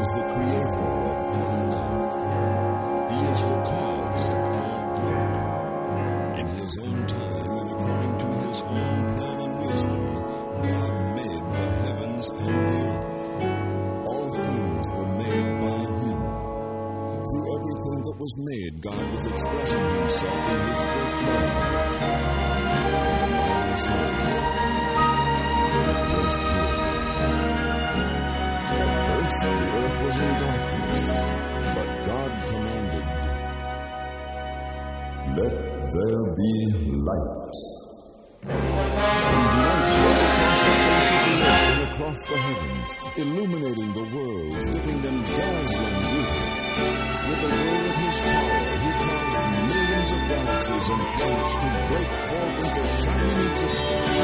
the creator of all life. He is the cause of all good. In his own time and according to his own plan and wisdom, God made the heavens and the earth. All things were made by him. Through everything that was made, God was expressing himself in his great love. The Bible says, it was good. At first, the earth was in darkness, but God commanded, "Let there be light." And light broke across the face of the earth and across the heavens, illuminating the worlds, giving them dazzling beauty. With the word of his power, he caused millions of galaxies and planets to break forth into shining existence. The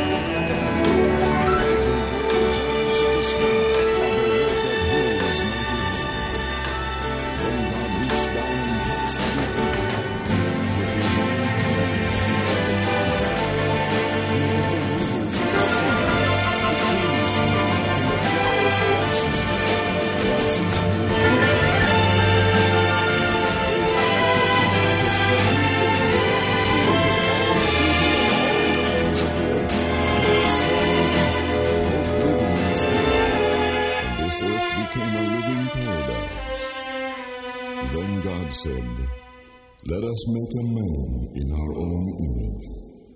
giants of the sky are the work of his mighty hand. Then God reached down and touched the earth with his own hand. He made the rivers of the sea, the trees smiled, and the flowers blossomed, and the grasses grew green. This earth became a living paradise. Then God said, "Let us make a man in our own image."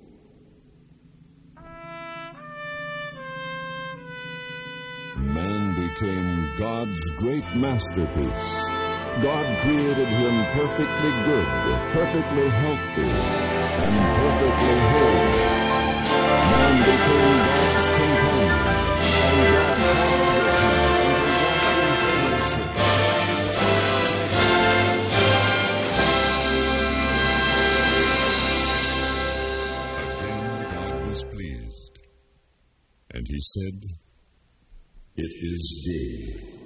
Man became God's great masterpiece. God created him perfectly good, perfectly healthy, and perfectly whole. Man became God's companion, and God talked with him and walked in fellowship. Again God was pleased, and he said, "It is good."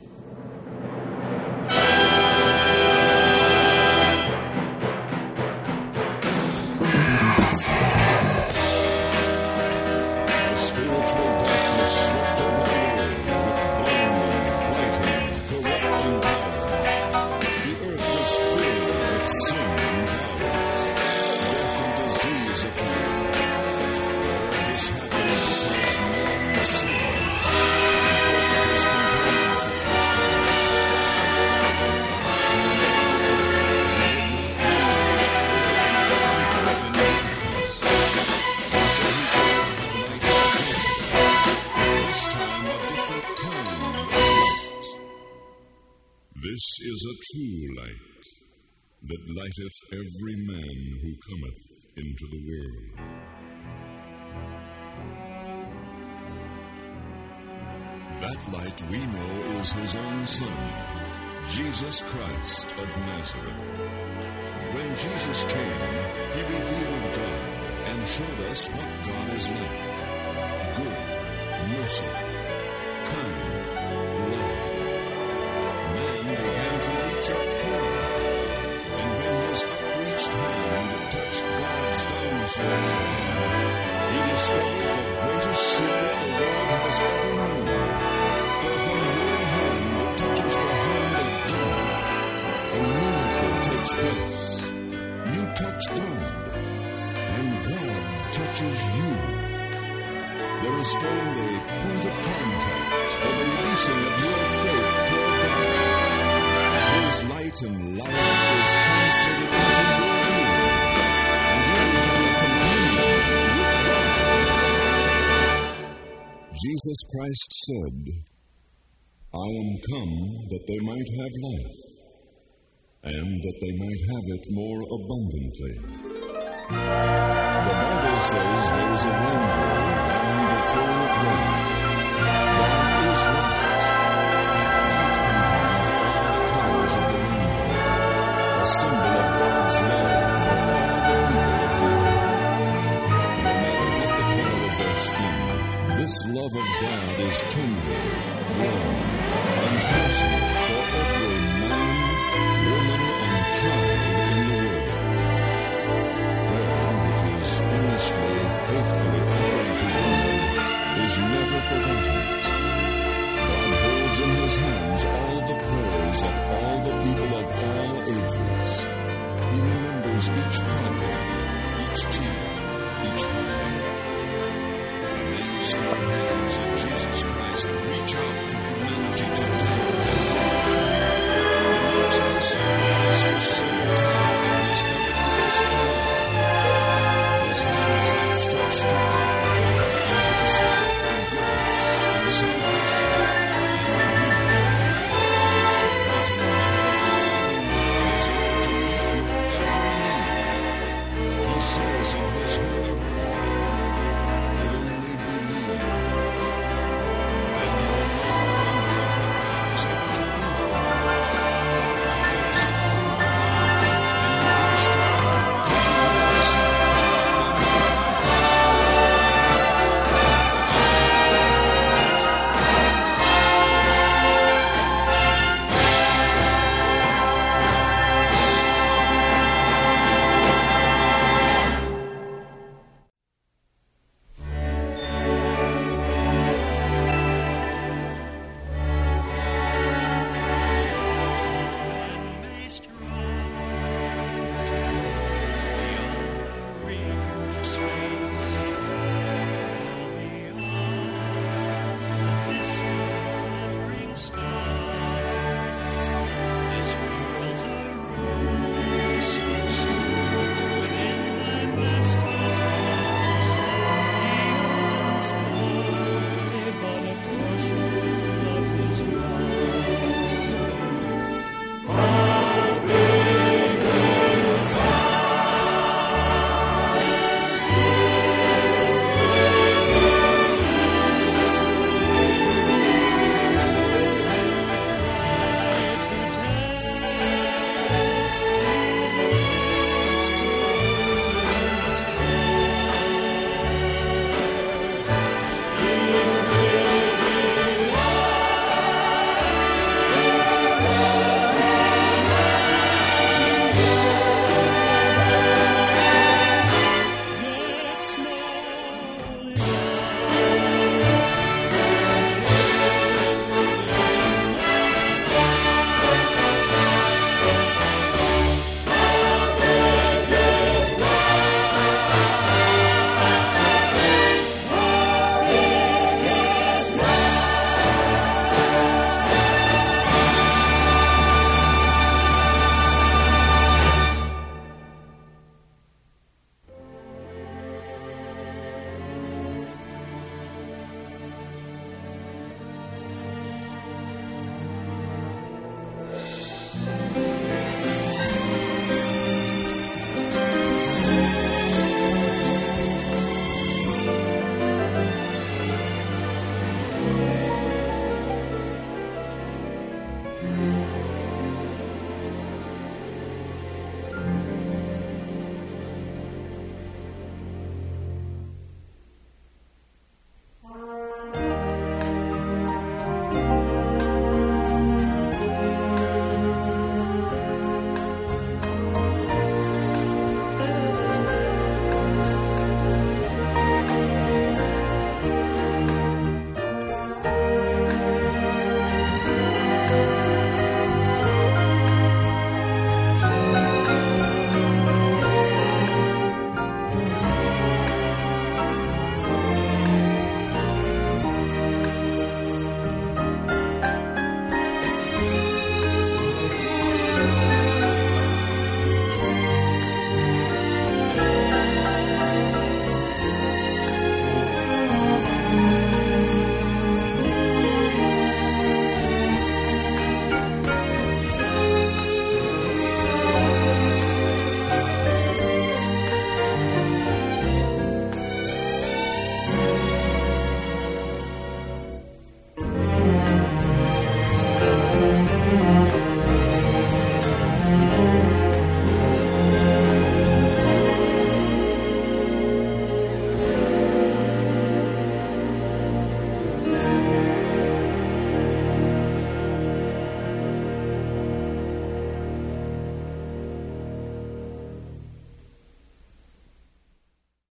This is a true light, that lighteth every man who cometh into the world. That light we know is his own Son, Jesus Christ of Nazareth. When Jesus came, he revealed God and showed us what God is like: good, merciful, kind, loving. Man began to reach up toward him, and when his upreached hand touched God's downstretched hand, he discovered the greatest secret the world has ever known. For when your hand touches the hand of God, a miracle takes place. You touch God, and God touches you. There is found a point of contact for the releasing of your faith toward God. His light and life is translated into your being, and you become a companion with God. Jesus Christ said, "I am come that they might have life, and that they might have it more abundantly." The Bible says there is a rainbow round the throne of God. God is light. Light contains all the colors of the rainbow, a symbol of God's love for all the people of the earth. No matter what the color of their skin, this love of God is tender, warm, and personal for every man, woman, and child in the world. Prayer, which is earnestly, faithfully offered to God, is never talk to